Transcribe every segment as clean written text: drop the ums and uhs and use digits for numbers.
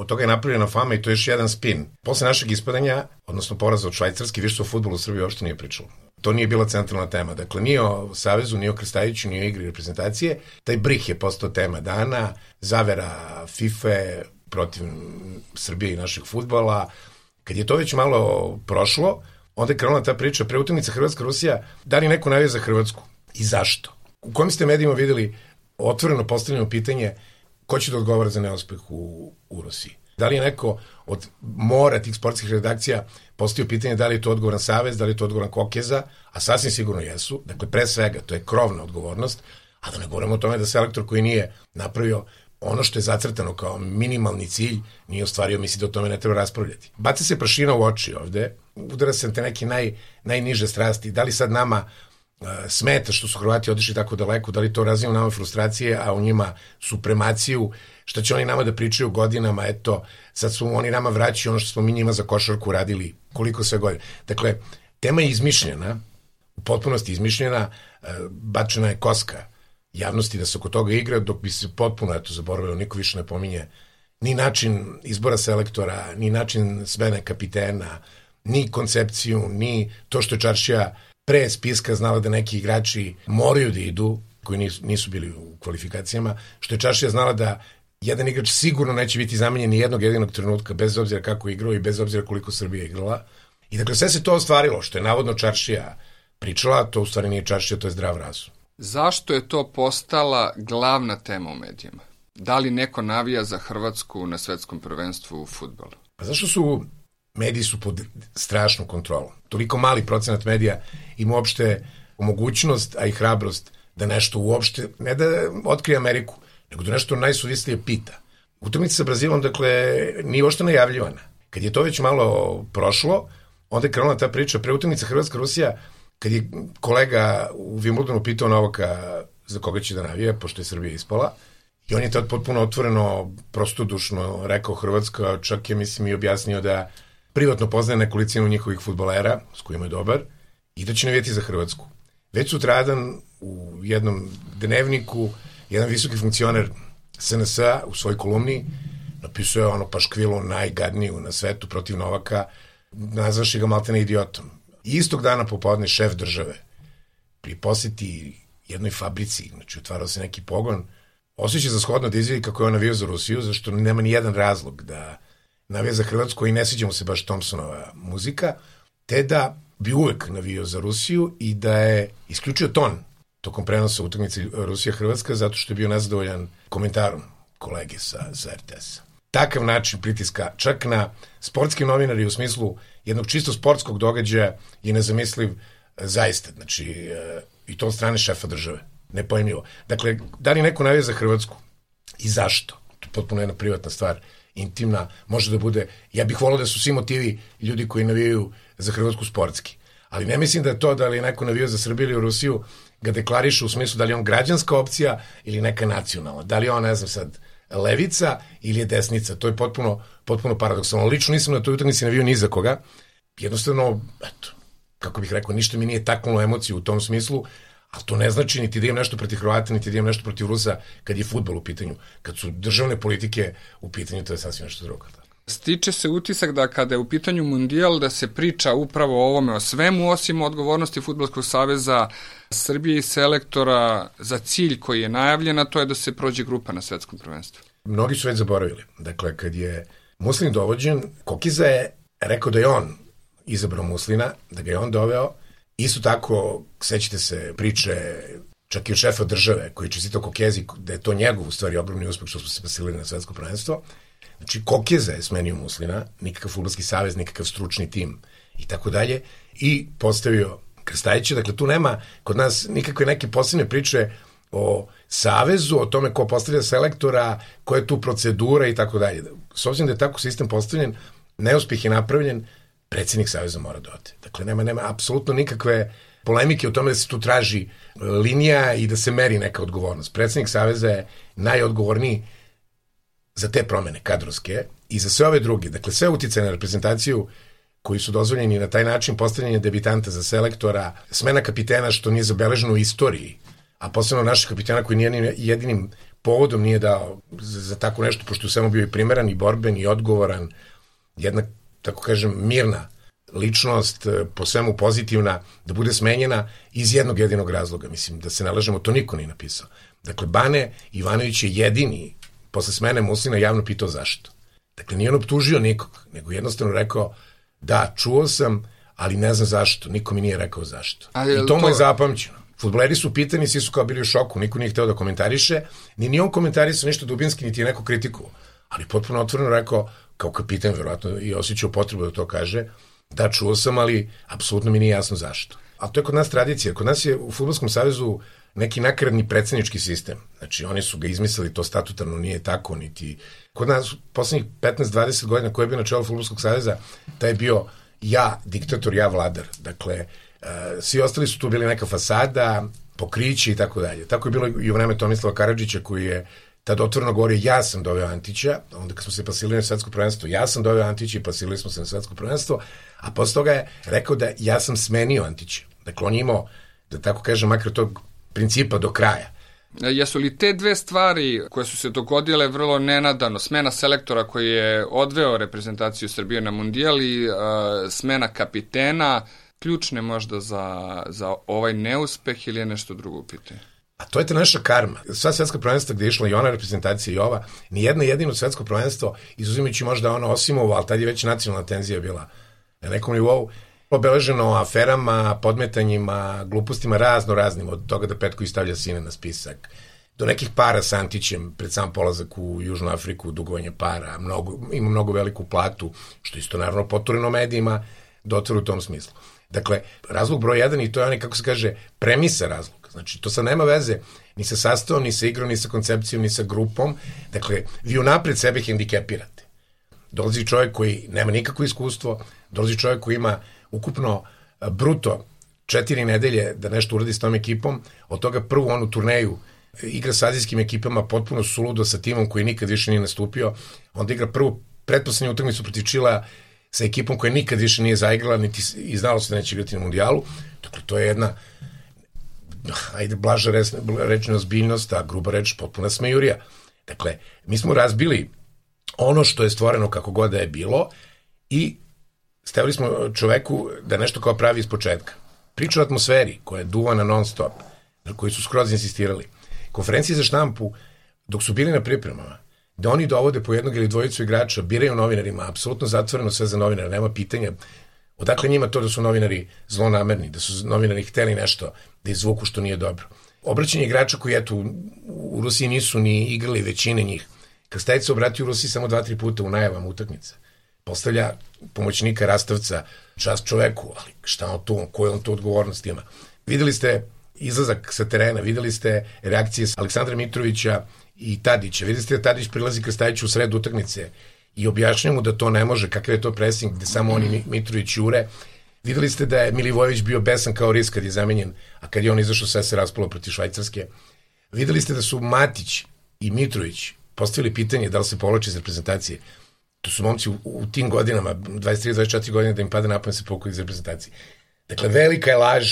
od toga je napravljena fama i to je još jedan spin. Posle našeg ispadanja, odnosno poraza od Švajcarske, više o fudbalu u Srbiji uopšte nije pričalo. To nije bila centralna tema. Dakle, nije o Savezu, nije o Krstajiću, nije o igri reprezentacije. Taj brih je postao tema dana, zavera FIFA protiv Srbije i našeg fudbala. Kad je to već malo prošlo, onda je krenula ta priča pre utakmice Hrvatska-Rusija, da li neko navija za Hrvatsku i zašto? U kojim ste medijima videli otvoreno postavljeno pitanje ko će da odgovara za neuspeh u Rusiji? Da li je neko od mora tih sportskih redakcija postavio pitanje da li je to odgovoran Savez, da li je to odgovoran Kokeza, a sasvim sigurno jesu. Dakle, pre svega, to je krovna odgovornost, a da ne govorimo o tome da selektor koji nije napravio ono što je zacrtano kao minimalni cilj, nije ostvario, misli da o tome ne treba raspravljati. Baca se prašina u oči ovde, udara se na te neke najniže strasti. Da li sad nama smeta što su Hrvati otišli tako daleko, da li to razvija u nama frustracije, a u njima supremaciju, što će oni nama da pričaju godinama, eto, sad su oni nama vraćaju ono što smo mi njima za košarku radili koliko sve godina. Dakle, tema je izmišljena, u potpunosti izmišljena, bačena je koska javnosti da se oko toga igra, dok bi se potpuno, eto, zaboravilo, niko više ne pominje ni način izbora selektora, ni način smene kapitena, ni koncepciju, ni to što je Čaršija pre spiska znala da neki igrači moraju da idu, koji nisu bili u kvalifikacijama, što je Čaršija znala da jedan igrač sigurno neće biti zamenjen ni jednog jedinog trenutka, bez obzira kako je igrao i bez obzira koliko Srbija igrala. I dakle, sve se to ostvarilo, što je navodno Čaršija pričala, to u stvari nije Čaršija, to je zdrav razum. Zašto je to postala glavna tema u medijima? Da li neko navija za Hrvatsku na svetskom prvenstvu u fudbalu? Pa zašto mediji su pod strašnom kontrolom? Toliko mali procenat medija ima uopšte mogućnost, a i hrabrost da nešto uopšte, ne da otkrije Ameriku, nego da nešto najsuvislije pita. Utakmica sa Brazilom, dakle, nije uopšte najavljivana. Kad je to već malo prošlo, onda je krenula ta priča pre utakmice Hrvatska-Rusija, kad je kolega u Wimbledonu pitao Novaka za koga će da navija, pošto je Srbija ispala, i on je tad potpuno otvoreno, prostodušno rekao Hrvatska, čak je, mislim, i objasnio da privatno poznaje nekolicinu njihovih fudbalera, s kojima je dobar, i da će navijati za Hrvatsku. Već sutradan u jednom dnevniku jedan visoki funkcioner SNS-a u svojoj kolumni napisao je paškvilu najgadniju na svetu protiv Novaka, nazvaši ga maltene idiotom. Istog dana popodne šef države pri poseti jednoj fabrici, znači otvarao se neki pogon, osjeća za shodno da izvidi kako je on navio za Rusiju, zašto nema ni jedan razlog da navija za Hrvatsku i ne sviđa mu se baš Thompsonova muzika, te da bi uvek navio za Rusiju i da je isključio ton tokom prenosa utakmice Rusija-Hrvatska zato što je bio nezadovoljan komentarom kolege sa RTS-a. Takav način pritiska čak na sportski novinari u smislu jednog čisto sportskog događaja je nezamisliv zaista, znači i to od strane šefa države, nepojmljivo. Dakle, da li neko navija za Hrvatsku i zašto? To je potpuno jedna privatna stvar, intimna, može da bude, ja bih volao da su svi motivi ljudi koji navijaju za Hrvatsku sportski, ali ne mislim da je to da li neko navija za Srbiju ili Rusiju ga deklariše u smislu da li je on građanska opcija ili neka nacionalna, da li je on, ne znam sad, levica ili je desnica, to je potpuno paradoksalno. Lično nisam na toj utakmici navio ni za koga, jednostavno, eto, kako bih rekao, ništa mi nije taknulo emociju u tom smislu, ali to ne znači niti da imam nešto protiv Hrvata, niti da imam nešto protiv Rusa kad je fudbal u pitanju. Kad su državne politike u pitanju, to je sasvim nešto drugo. Stiče se utisak da kada je u pitanju mundijal da se priča upravo o ovome, o svemu osim odgovornosti Fudbalskog saveza Srbije i selektora za cilj koji je najavljen, a to je da se prođe grupa na svetskom prvenstvu. Mnogi su već zaboravili. Dakle, kad je Muslin dovođen, Kokiza je rekao da je on izabrao Muslina, da ga je on doveo. Isto tako, sećate se priče čak i od šefa države koji je čestitao Kokezi da je to njegov u stvari ogromni uspeh što smo se pasili na svetsko prvenstvo. Znači, Kokeza je smenio Muslina, nikakav fudbalski savez, nikakav stručni tim i tako dalje, i postavio Krstajića. Dakle, tu nema kod nas nikakve neke posebne priče o savezu, o tome ko postavlja selektora, koja je tu procedura i tako dalje. S obzirom da je tako sistem postavljen, neuspjeh je napravljen, predsjednik saveza mora da ode. Dakle, nema apsolutno nikakve polemike o tome da se tu traži linija i da se meri neka odgovornost. Predsjednik saveza je najodgovorniji za te promene kadrovske i za sve ove druge. Dakle, sve uticaje na reprezentaciju koji su dozvoljeni na taj način, postavljanje debitanta za selektora, smena kapitena što nije zabeleženo u istoriji, a posebno naših kapitena koji nije jedinim povodom nije dao za tako nešto, pošto je samo bio i primeran, i borben, i odgovoran, jedna, tako kažem, mirna ličnost, po svemu pozitivna, da bude smenjena iz jednog jedinog razloga. Mislim, da se nalažemo, to niko nije napisao. Dakle, Bane Ivanović je jedini posle smene Muslina javno pitao zašto. Dakle, nije on optužio nikog, nego jednostavno rekao, da, čuo sam, ali ne znam zašto, niko mi nije rekao zašto. I to mu je zapamćeno. Fudbaleri su pitani, svi su kao bili u šoku, niko nije hteo da komentariše, ni on komentarisao ništa dubinski, niti je neko kritikovao, ali potpuno otvoreno rekao, kao kapitan, verovatno, i osjećao potrebu da to kaže, da, čuo sam, ali apsolutno mi nije jasno zašto. A to je kod nas tradicija. Kod nas je u Fudbalskom savezu neki nakaradni predsednički sistem. Znači, oni su ga izmislili, to statutarno nije tako, niti... Kod nas, poslednjih 15-20 godina, ko je bio na čelu Fudbalskog saveza, taj je bio ja diktator, ja vladar. Dakle, svi ostali su tu bili neka fasada, pokrići i tako dalje. Tako je bilo i u vreme Tomislava Karadžića, koji je tad otvoreno govorio, ja sam doveo Antića, onda kad smo se pasili na svetsko prvenstvo, ja sam doveo Antića i pasili smo se na svetsko prvenstvo, a posle toga je rekao da ja sam smenio Antića. Dakle, on je imao, da tako kažem, makar tog principa do kraja. Jesu li te dve stvari koje su se dogodile vrlo nenadano, smena selektora koji je odveo reprezentaciju Srbije na mundijal i smena kapitena, ključne možda za ovaj neuspeh ili je nešto drugo u pitanju? A to je ta naša karma. Sva svetska prvenstva gde je išla i ona reprezentacija i ova, nijedno jedino svetsko prvenstvo, izuzimajući možda ono Osimovo, ali tad je već nacionalna tenzija bila na nekom nivou, obeleženo aferama, podmetanjima, glupostima raznim, od toga da Petković stavlja sine na spisak, do nekih para sa Antićem pred sam polazak u Južnu Afriku, dugovanje para, ima mnogo veliku platu, što isto naravno potureno medijima, dotvore u tom smislu. Dakle, razlog broj 1, i to je onaj, kako se kaže, premisa razloga. Znači, to sad nema veze ni sa sastavom, ni sa igrom, ni sa koncepcijom, ni sa grupom. Dakle, vi unapred sebe hendikepirate. Dolazi čovjek koji nema nikakvo iskustvo, dolazi čovjek koji ima ukupno bruto 4 nedelje da nešto uradi s tom ekipom, od toga prvu onu turneju igra sa azijskim ekipama potpuno suludo sa timom koji nikad više nije nastupio, onda igra prvu pretposlednju utakmicu protiv Čila sa ekipom koja nikad više nije zaigrala, niti i znalo se da neće igrati na mundijalu. Dakle, to je jedna, ajde, blaža rečna ozbiljnost, a gruba reč potpuna smejurija. Dakle, mi smo razbili ono što je stvoreno kako god da je bilo i stavili smo čoveku da nešto kao pravi iz početka. Priča o atmosferi koja je duvana non stop, na koji su skroz insistirali. Konferencije za štampu, dok su bili na pripremama, da oni dovode po jednog ili dvojicu igrača, biraju novinarima, apsolutno zatvoreno sve za novinara, nema pitanja. Odakle njima to da su novinari zlonamerni, da su novinari hteli nešto da izvuku što nije dobro. Obraćanje igrača koji, eto, u Rusiji nisu ni igrali većine njih. Krstajić se obratio u Rusiji samo 2-3 puta u najavama utakmice. Postavlja pomoćnika Rastavca, čast čoveku, ali šta on tu, koju on tu odgovornost ima. Videli ste izlazak sa terena, videli ste reakcije Aleksandra Mitrovića i Tadića, videli ste da Tadić prilazi Krstajiću u sred utakmice i objašnjava mu da to ne može, kakav je to pressing, gde samo oni Mitrović jure. Videli ste da je Milivojević bio besan kao ris kad je zamenjen, a kad je on izašao sve se raspalo protiv Švajcarske. Videli ste da su Matić i Mitrović postavili pitanje da li se povlače iz reprezentacije. To su momci u tim godinama, 23-24 godine, da im pada napamet se pokuju iz reprezentacije. Dakle, velika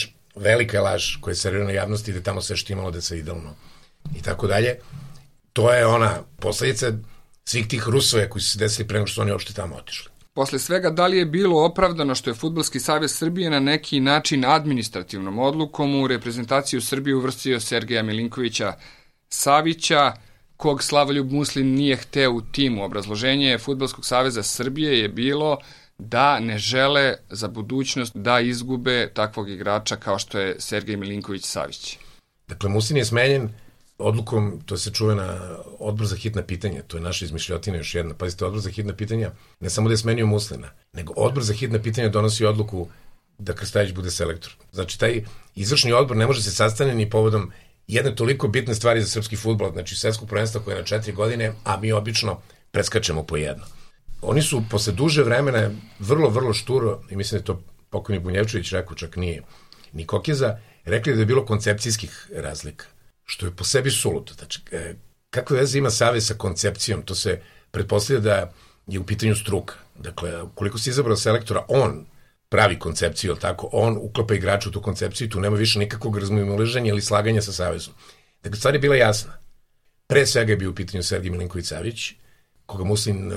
je laž koja je servirana na javnosti, da tamo sve štimalo, da se idealno i tako dalje. To je ona posledica svih tih Rusova koji su se desili pre nego što su oni uopšte tamo otišli. Posle svega, da li je bilo opravdano što je Fudbalski savez Srbije na neki način administrativnom odlukom u reprezentaciju Srbije uvrstio Sergeja Milinkovića Savića, kog Slavoljub Muslin nije hteo u timu? Obrazloženje Fudbalskog saveza Srbije je bilo da ne žele za budućnost da izgube takvog igrača kao što je Sergej Milinković Savić. Dakle, Muslin je smenjen odlukom, to se čuvena odbor za hitna pitanja, to je naša izmišljotina još jedna. Pazite, odbor za hitna pitanja ne samo da je smenio Muslina, nego odbor za hitna pitanja donosi odluku da Krstajić bude selektor. Znači, taj izvršni odbor ne može se sastaviti ni povodom jedne toliko bitne stvari za srpski fudbal, znači svetskog prvenstva koje je na 4 godine, a mi obično preskačemo po jedno. Oni su posle duže vremena vrlo šturo, i mislim da je to pokojni Bunjevčević rekao, čak nije ni Kokeza, rekli da je bilo koncepcijskih razlika, što je po sebi suludo. Znači, kakve veze ima savez sa koncepcijom? To se pretpostavlja da je u pitanju struka. Dakle, koliko si izabrao selektora, on pravi koncepciju, tako, on uklapa igrača u tu koncepciju i tu nema više nikakvog razmimoilaženja ili slaganja sa savezom. Dakle, stvar je bila jasna. Pre svega je bio u pitanju Sergej Milinković-Savić, koga Muslin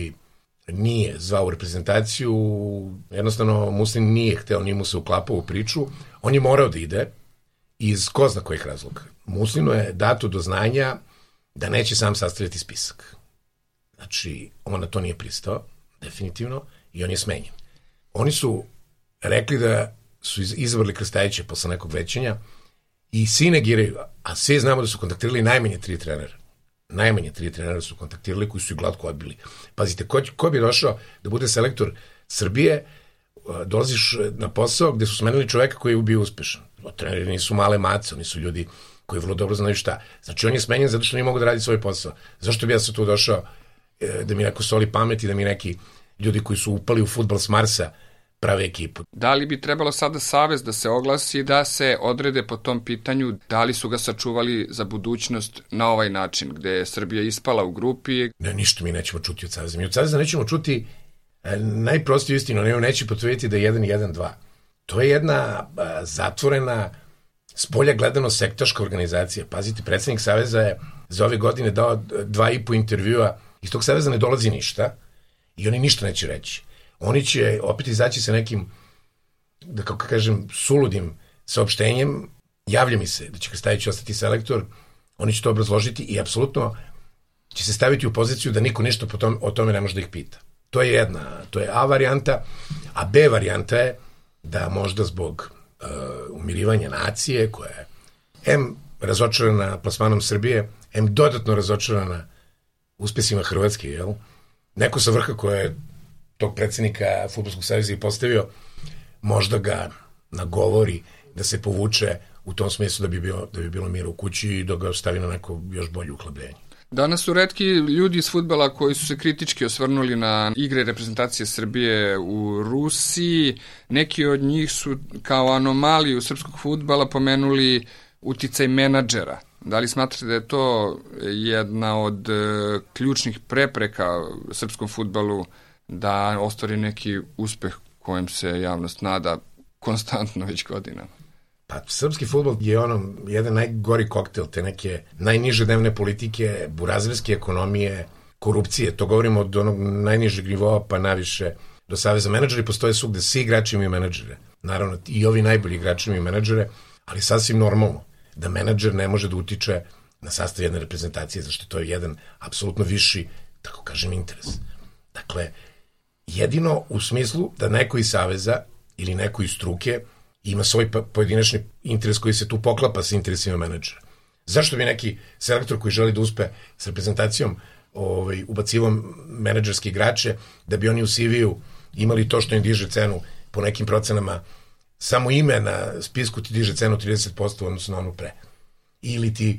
nije zvao u reprezentaciju, jednostavno Muslin nije hteo, nije mu se uklapao u priču, on je morao da ide iz ko zna kojih razloga. Muslinu je dato do znanja da neće sam sastavljati spisak. Znači, on na to nije pristao, definitivno, i on je smenjen. Oni su rekli da su izabrali Krstajića posle nekog većanja i svi negiraju, a svi znamo da su kontaktirali najmanje 3 trenera. Najmanje 3 trenera su kontaktirali koji su i glatko odbili. Pazite, ko bi došao da bude selektor Srbije, dolaziš na posao gde su smenili čoveka koji je bio uspešan. Treneri nisu male mace, oni su ljudi koji vrlo dobro znaju šta. Znači, on je smenjen zato što nije mogu da radi svoj posao. Zašto bi ja sad tu došao da mi neko soli pamet i da mi neki ljudi koji su upali u fudbal s Marsa prave ekipu? Da li bi trebalo sada Savez da se oglasi, da se odrede po tom pitanju, da li su ga sačuvali za budućnost na ovaj način, gde je Srbija ispala u grupi? Ne, ništa mi nećemo čuti od Saveza. Mi od Saveza nećemo čuti najprostiju istinu, neće potvrditi da je 1-1-2. To je jedna zatvorena, spolja gledano sektaška organizacija. Pazite, predsednik Saveza je za ove godine dao 2,5 intervjua, iz tog Saveza ne dolazi ništa i oni ništa neće reći. Oni će opet izaći sa nekim, da kako kažem, suludim saopštenjem, javlja mi se da će Krstajić ostati selektor, oni će to obrazložiti i apsolutno će se staviti u poziciju da niko ništa o tome ne može da ih pita. To je to je A varijanta, a B varijanta je da možda zbog umirivanja nacije, koja je M razočarana plasmanom Srbije, M dodatno razočarana uspesima Hrvatske, jel? Neko sa vrha koja je tog predsednika Fudbalskog saveza i postavio, možda ga nagovori da se povuče u tom smislu da bi bilo mira u kući i da ga stavi na neko još bolje uhlabljenje. Danas su retki ljudi iz fudbala koji su se kritički osvrnuli na igre reprezentacije Srbije u Rusiji. Neki od njih su kao anomaliju srpskog fudbala pomenuli uticaj menadžera. Da li smatrate da je to jedna od ključnih prepreka srpskom fudbalu da ostvari neki uspeh kojem se javnost nada konstantno već godinama? Pa, srpski fudbal je jedan najgori koktel te neke najniže dnevne politike, burazerske ekonomije, korupcije. To govorimo od onog najnižeg nivoa pa naviše do saveza. Menadžeri postoje svugde, svi igrači imaju menadžere. Naravno, i ovi najbolji igrači imaju menadžere, ali sasvim normalno da menadžer ne može da utiče na sastav jedne reprezentacije, zašto to je jedan apsolutno viši, tako kažem, interes. Dakle, jedino u smislu da neko iz saveza ili neko iz struke ima svoj pojedinačni interes koji se tu poklapa sa interesima menadžera. Zašto bi neki selektor koji želi da uspe s reprezentacijom ubacivo menadžerske igrače da bi oni u CV-u imali to što im diže cenu po nekim procenama, samo ime na spisku ti diže cenu 30% odnosno na onu pre. Ili ti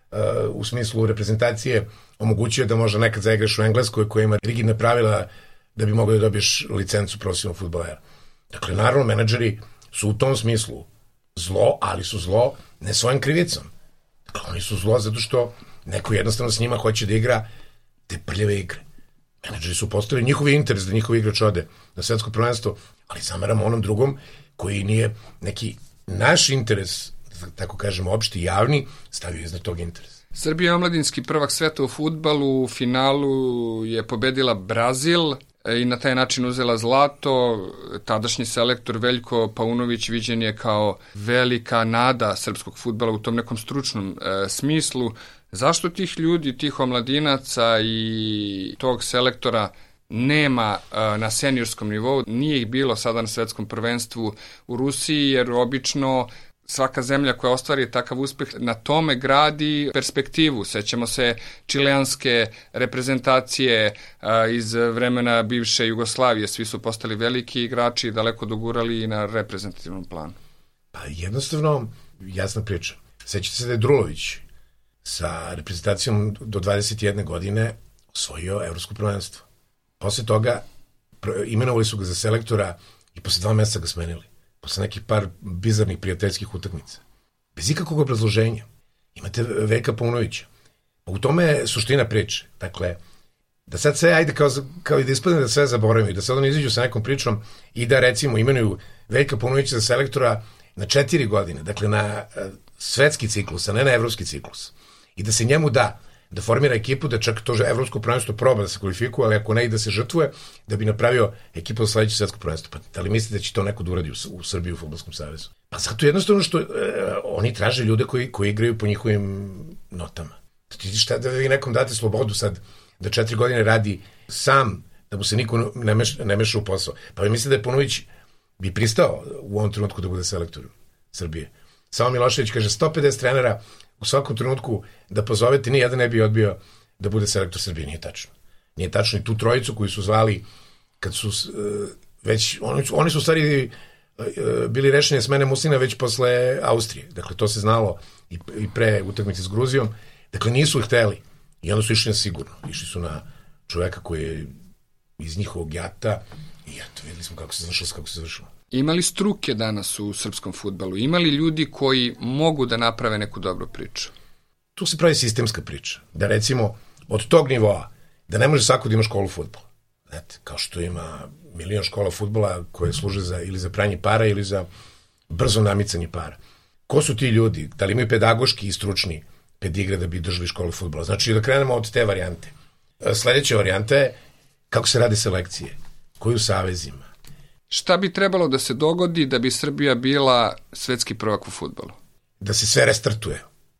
u smislu reprezentacije omogućuje da možda nekad zaigraš u Engleskoj koja ima rigidne pravila da bi mogao da dobiješ licencu profesionalnog fudbalera. Dakle, naravno, menadžeri su u tom smislu zlo, ali su zlo ne svojim krivicom. Dakle, oni su zlo zato što neko jednostavno s njima hoće da igra te prljave igre. Menadžeri su postavili njihov interes da njihov igrač ode na svetsko prvenstvo, ali zameramo onom drugom koji nije neki naš interes, tako kažemo, opšti javni, stavio iznad tog interesa. Srbija je omladinski prvak sveta u fudbalu, u finalu je pobedila Brazil i na taj način uzela zlato. Tadašnji selektor Veljko Paunović viđen je kao velika nada srpskog fudbala u tom nekom stručnom smislu. Zašto tih ljudi, tih omladinaca i tog selektora nema na seniorskom nivou? Nije ih bilo sada na svetskom prvenstvu u Rusiji, jer obično svaka zemlja koja ostvari takav uspeh na tome gradi perspektivu. Sećamo se čileanske reprezentacije iz vremena bivše Jugoslavije. Svi su postali veliki igrači i daleko dogurali i na reprezentativnom planu. Pa jednostavno, jasna priča. Sećate se da je Drulović sa reprezentacijom do 21 godine osvojio evropsko prvenstvo. Posle toga imenovali su ga za selektora i posle 2 meseca ga smenili. Posle nekih par bizarnih prijateljskih utakmica. Bez ikakvog obrazloženja. Imate Veljka Paunovića. U tome je suština priče. Dakle, da sad sve, ajde kao i da ispadne da sve zaboravimo i da sad oni izađu sa nekom pričom i da recimo imenuju Veljka Paunovića za selektora na 4 godine, dakle na svetski ciklus, a ne na evropski ciklus. I da se njemu da da formira ekipu, da čak to evropsko prvenstvo proba da se kvalifikuje, ali ako ne i da se žrtvuje, da bi napravio ekipu za sledeće svetsko prvenstvo. Pa da li mislite da će to neko da uradi u Srbiji u Fudbalskom savezu? Pa zato jednostavno što oni traže ljude koji igraju po njihovim notama. Šta da vi nekom date slobodu sad da 4 godine radi sam, da mu se niko ne meša u posao. Pa vi mislite da je Paunović bi pristao u ovom trenutku da bude selektor Srbije? Samo Milošević kaže 150 trenera u svakom trenutku da pozovete, ni jedan ne bi odbio da bude selektor Srbije. Nije tačno. Nije tačno i tu trojicu koji su zvali kad su već, oni su u stvari bili rešeni smene Muslina već posle Austrije. Dakle, to se znalo i pre utakmice s Gruzijom. Dakle, nisu ih hteli. I onda su išli na sigurno. Išli su na čoveka koji je iz njihovog jata i eto, videli smo kako se završilo. Ima li struke danas u srpskom fudbalu? Ima li ljudi koji mogu da naprave neku dobru priču? Tu se pravi sistemska priča. Da recimo, od tog nivoa, da ne može svako da ima školu fudbala. Znate, kao što ima milion škola fudbala koje služe ili za pranje para ili za brzo namicanje para. Ko su ti ljudi? Da li imaju pedagoški i stručni pedigre da bi držali školu fudbala? Znači, da krenemo od te varijante. Sledeća varijanta je kako se rade selekcije, koji u savezima. Šta bi trebalo da se dogodi da bi Srbija bila svetski prvak u fudbalu? Da se sve restartuje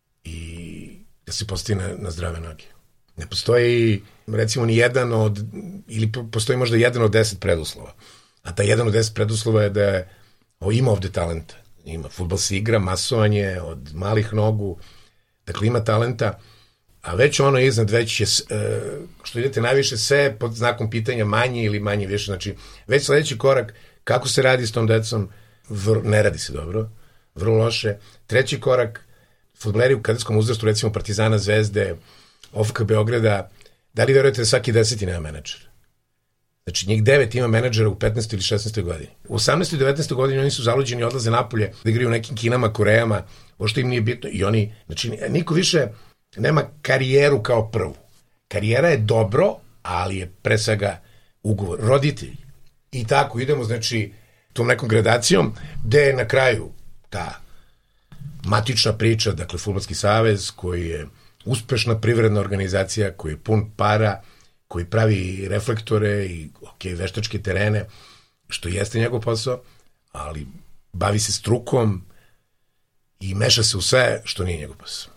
i da se postavi na zdrave noge. Ne postoji, recimo, ni jedan ili postoji možda 1 od 10 preduslova. A ta 1 od 10 preduslova je da ima ovde talenta. Ima, fudbal se igra, masovanje od malih nogu, dakle ima talenta, a već ono iznad, već je, što idete najviše, sve pod znakom pitanja manje ili manje više. Znači, već sledeći korak, kako se radi s tom decom, ne radi se dobro, vrlo loše. Treći korak, fudbaleri u kadetskom uzrastu, recimo Partizana, Zvezde, OFK Beograda, da li verujete da svaki 10. nema menadžer? Znači, njih 9 ima menadžera u 15. ili 16. godini. U 18. i 19. godini oni su zaluđeni, odlaze napolje, da igraju u nekim Kinama, Korejama, što im nije bitno. I oni, znači, niko više nema karijeru kao prvu. Karijera je dobro, ali je pre svega ugovor. Roditelji. I tako idemo, znači, tom nekom gradacijom, gde je na kraju ta matična priča, dakle, Fudbalski savez, koji je uspešna privredna organizacija, koji je pun para, koji pravi reflektore i veštačke terene, što jeste njegov posao, ali bavi se strukom i meša se u sve što nije njegov posao.